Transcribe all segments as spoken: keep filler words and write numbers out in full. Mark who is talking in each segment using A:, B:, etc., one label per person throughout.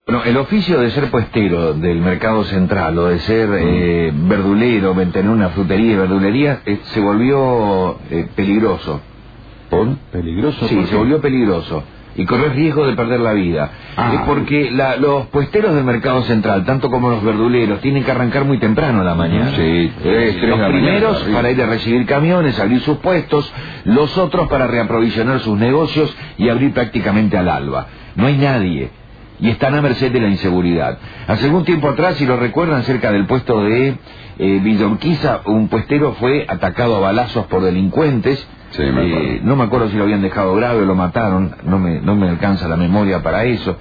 A: Bueno, el oficio de ser puestero del mercado central o de ser eh, verdulero, tener una frutería y verdulería, eh, se volvió eh, peligroso.
B: ¿Por? ¿Peligroso?
A: Sí,
B: ¿Por
A: se
B: qué?
A: volvió peligroso. Y corres riesgo de perder la vida.
B: Ah.
A: Es porque la, los puesteros del mercado central, tanto como los verduleros, tienen que arrancar muy temprano a la mañana.
B: Sí, tres, tres de
A: Los
B: la
A: primeros
B: mañana,
A: para ir a recibir camiones, abrir sus puestos, los otros para reaprovisionar sus negocios y abrir prácticamente al alba. No hay nadie. Y están a merced de la inseguridad. Hace algún tiempo atrás, si lo recuerdan, cerca del puesto de eh, Villa Urquiza, un puestero fue atacado a balazos por delincuentes.
B: Sí, me acuerdo.
A: Eh, no me acuerdo si lo habían dejado grave o lo mataron, no me, no me alcanza la memoria para eso.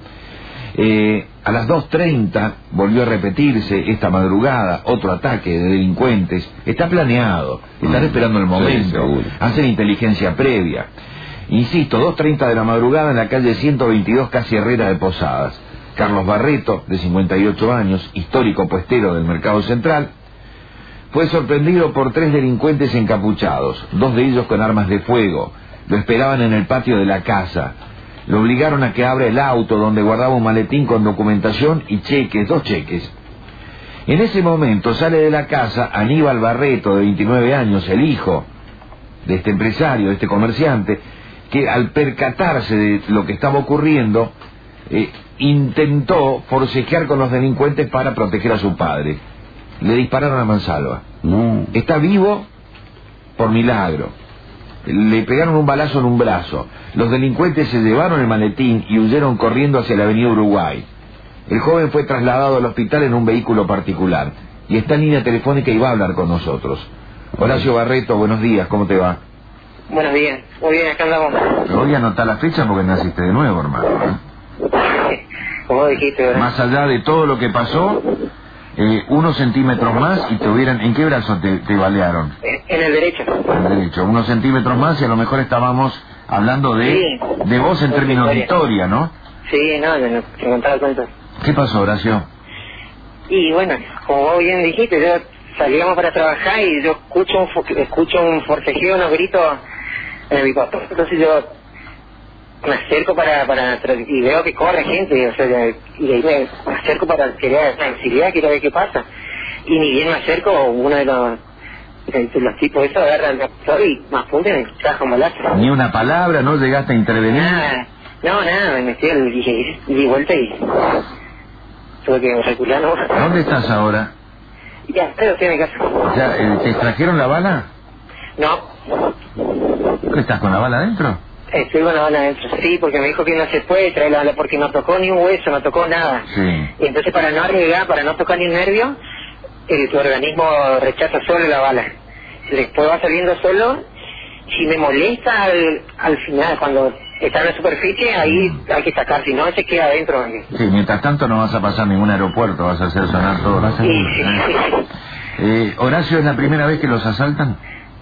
A: Eh, a las dos treinta volvió a repetirse esta madrugada otro ataque de delincuentes. Está planeado, están
B: Mm,
A: esperando el
B: sí,
A: momento,
B: seguro.
A: hacen inteligencia previa. Insisto, dos treinta de la madrugada en la calle ciento veintidós, casi Herrera de Posadas. Carlos Barreto, de cincuenta y ocho años, histórico puestero del Mercado Central, fue sorprendido por tres delincuentes encapuchados, dos de ellos con armas de fuego. Lo esperaban en el patio de la casa. Lo obligaron a que abra el auto donde guardaba un maletín con documentación y cheques, dos cheques. En ese momento sale de la casa Aníbal Barreto, de veintinueve años, el hijo de este empresario, de este comerciante, que al percatarse de lo que estaba ocurriendo, eh, intentó forcejear con los delincuentes para proteger a su padre. Le dispararon a mansalva.
B: No.
A: Está vivo por milagro. Le pegaron un balazo en un brazo. Los delincuentes se llevaron el maletín y huyeron corriendo hacia la avenida Uruguay. El joven fue trasladado al hospital en un vehículo particular y está en línea telefónica y va a hablar con nosotros. Horacio Barreto, buenos días, ¿cómo te va?
C: Buenos días, muy bien, acá andamos.
A: Te voy a anotar la fecha porque naciste de nuevo, hermano, ¿eh?
C: Como dijiste, ¿verdad?
A: Más allá de todo lo que pasó, eh, unos centímetros más y te hubieran... ¿En qué brazo te, te balearon?
C: En el derecho.
A: En el derecho, unos centímetros más y a lo mejor estábamos hablando de,
C: Sí.
A: de vos en
C: Otra
A: términos de
C: historia.
A: historia, ¿no?
C: Sí, no, yo no te contaba cuenta.
A: ¿Qué pasó, Horacio?
C: Y bueno, como vos bien dijiste, yo salíamos para trabajar y yo escucho un, fo- escucho un forcejeo, unos gritos en mi papá. Entonces yo me acerco para, para tra- y veo que corre gente, o sea, y ahí me, me acerco para querer auxiliar, quiero ver qué pasa. Y ni bien me acerco, uno de los, de, de los tipos esos agarra el captor y me apunta y me trajo un balazo.
A: Ni una palabra, no llegaste a intervenir.
C: Nada, no, nada, me metí al, dije, di vuelta y tuve que recular, ¿no?
A: ¿Dónde estás ahora?
C: Y ya, pero estoy en mi casa.
A: Ya, eh, ¿te extrajeron la bala?
C: No,
A: ¿Qué estás con la bala adentro?
C: estoy con la bala adentro, sí, porque me dijo que no se puede traer la bala porque no tocó ni un hueso, no tocó nada.
A: Sí.
C: Y entonces para no arriesgar, para no tocar ni un nervio, el, tu organismo rechaza solo la bala. Después va saliendo solo. Si me molesta al, al final, cuando está en la superficie, ahí hay que sacar, si no se queda adentro.
A: Sí, mientras tanto no vas a pasar ningún aeropuerto, vas a hacer sonar todo. Vas a...
C: Sí, sí, sí.
A: Eh, Horacio, ¿es la primera vez que los asaltan?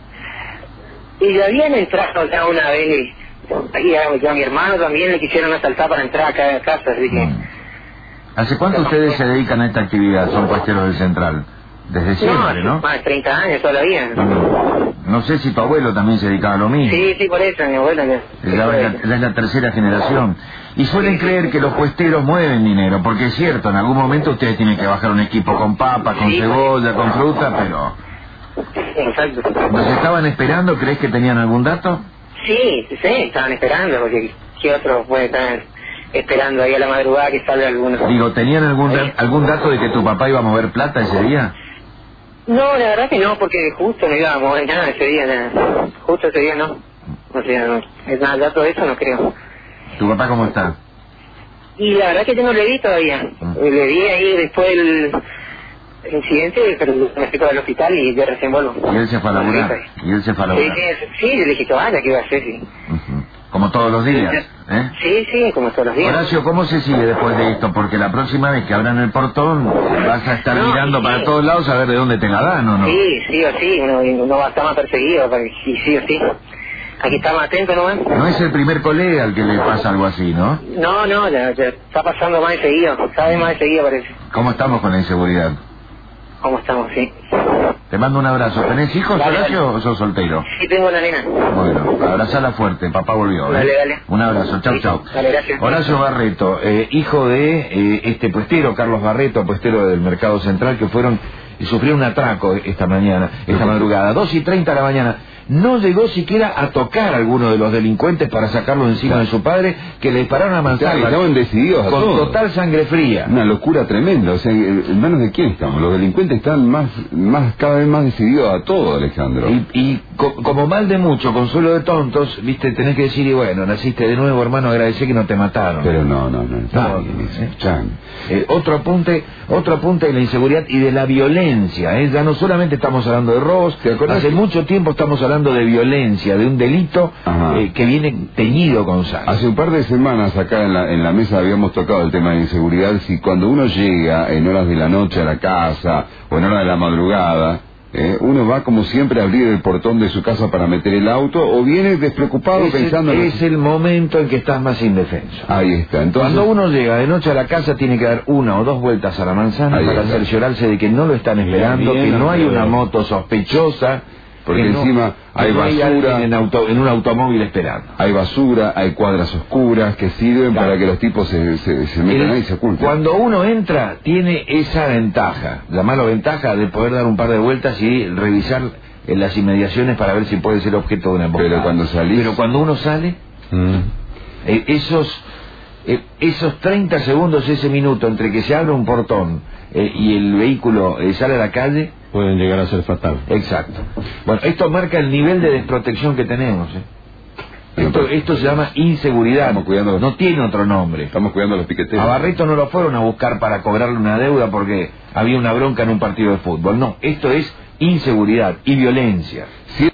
C: Y ya habían entrado ya una vez, y a, a mi hermano también le quisieron asaltar para entrar acá a la casa, así que...
A: Mm. ¿Hace cuánto ustedes se dedican a esta actividad? Son puesteros del Central. Desde siempre, ¿no?
C: Más de treinta años todavía.
A: Mm. No sé si tu abuelo también se dedicaba a lo mismo.
C: Sí, sí, por eso, mi abuela ya.
A: Ya es la, ya es la tercera generación. Y suelen creer que los puesteros mueven dinero, porque es cierto, en algún momento ustedes tienen que bajar un equipo con papa, con
C: Sí,
A: cebolla, con fruta, pero...
C: Exacto.
A: ¿Los estaban esperando? ¿Crees que tenían algún dato?
C: Sí, sí, sí, estaban esperando, porque ¿qué otro puede estar esperando ahí a la madrugada que salga alguno?
A: Digo, ¿tenían algún, da- algún dato de que tu papá iba a mover plata ese día?
C: No, la verdad que no, porque justo no íbamos a mover nada ese día, nada. Justo ese día no. O sea, no, es nada, dato de eso no creo.
A: ¿Tu papá cómo está?
C: Y la verdad que yo no le vi todavía.
A: Mm.
C: Le vi ahí después del incidente, pero me fui para el hospital y yo recién vuelvo.
A: Y él se fue a laburar. Y él se fue a
C: Sí,
A: laburar.
C: sí, sí, yo le dije que vaya, que iba a hacer, sí.
A: Ujú. Como todos los días, ¿eh?
C: Sí, sí, como todos los días.
A: Horacio, ¿cómo se sigue después de esto? Porque la próxima vez que abran el portón vas a estar
C: No,
A: mirando
C: sí.
A: para todos lados a ver de dónde te la dan, ¿o no?
C: Sí, sí o sí, uno, uno va a estar más perseguido, porque sí, sí o sí. Aquí estamos atentos nomás.
A: No es el primer colega al que le pasa algo así, ¿no?
C: No, no, ya, ya está pasando más de seguido, cada vez más de seguido parece.
A: ¿Cómo estamos con la inseguridad?
C: cómo estamos, sí.
A: Te mando un abrazo. ¿Tenés hijos,
C: Dale,
A: Horacio,
C: dale.
A: o sos soltero?
C: Sí, tengo una nena.
A: Bueno, abrazala fuerte, papá volvió. ¿eh?
C: Dale, dale.
A: Un abrazo, chau,
C: Sí,
A: chau.
C: dale, gracias.
A: Horacio Barreto, eh, hijo de eh, este puestero, Carlos Barreto, puestero del Mercado Central, que fueron y sufrieron un atraco esta mañana, esta madrugada, dos y treinta de la mañana. No llegó siquiera a tocar a alguno de los delincuentes para sacarlo de encima de su padre, que le dispararon a mansalva.
B: Estaban decididos a
A: con
B: todo.
A: total sangre fría.
B: Una locura tremenda. O sea, ¿en manos de quién estamos? Los delincuentes están más, más cada vez más decididos a todo, Alejandro.
A: Y, y co como mal de mucho, consuelo de tontos, viste, tenés que decir, y bueno, naciste de nuevo, hermano, agradecer que no te mataron.
B: Pero no, no, no. Está
A: No,
B: bien eso,
A: ¿eh?
B: Chan.
A: Eh, otro apunte, otro apunte de la inseguridad y de la violencia, ¿eh? Ya no solamente estamos hablando de robos,
B: ¿Te acordás
A: hace
B: que-
A: mucho tiempo estamos hablando de violencia, de un delito eh, que viene teñido con sangre.
B: Hace un par de semanas acá en la, en la mesa habíamos tocado el tema de inseguridad. Si cuando uno llega en horas de la noche a la casa o en horas de la madrugada, eh, uno va como siempre a abrir el portón de su casa para meter el auto, o viene despreocupado
A: es
B: pensando
A: el,
B: en...
A: es el momento en que estás más indefenso.
B: Ahí está. Entonces,
A: Cuando uno llega de noche a la casa tiene que dar una o dos vueltas a la manzana
B: Ahí
A: para
B: está.
A: cerciorarse de que no lo están esperando,
B: Bien,
A: que no hay
B: bien.
A: una moto sospechosa,
B: Porque
A: que no-
B: encima
A: que
B: hay
A: no
B: basura.
A: alguien en, auto, en un automóvil esperando.
B: hay basura, hay cuadras oscuras que sirven
A: Claro.
B: para que los tipos se, se, se metan
A: El-
B: ahí y se oculten.
A: Cuando uno entra, tiene esa ventaja, llamarlo ventaja, de poder dar un par de vueltas y revisar en las inmediaciones para ver si puede ser objeto de una emboscada.
B: Pero cuando salís-
A: Pero cuando uno sale,
B: Mm.
A: eh, esos eh, esos treinta segundos, ese minuto entre que se abre un portón eh, y el vehículo eh, sale a la calle,
D: pueden llegar a ser fatal.
A: exacto. Bueno, esto marca el nivel de desprotección que tenemos. ¿eh? Esto, esto se llama inseguridad,
B: Estamos cuidando-
A: no tiene otro nombre.
B: Estamos cuidando a los piqueteros.
A: A Barreto no lo fueron a buscar para cobrarle una deuda porque había una bronca en un partido de fútbol. No, esto es inseguridad y violencia.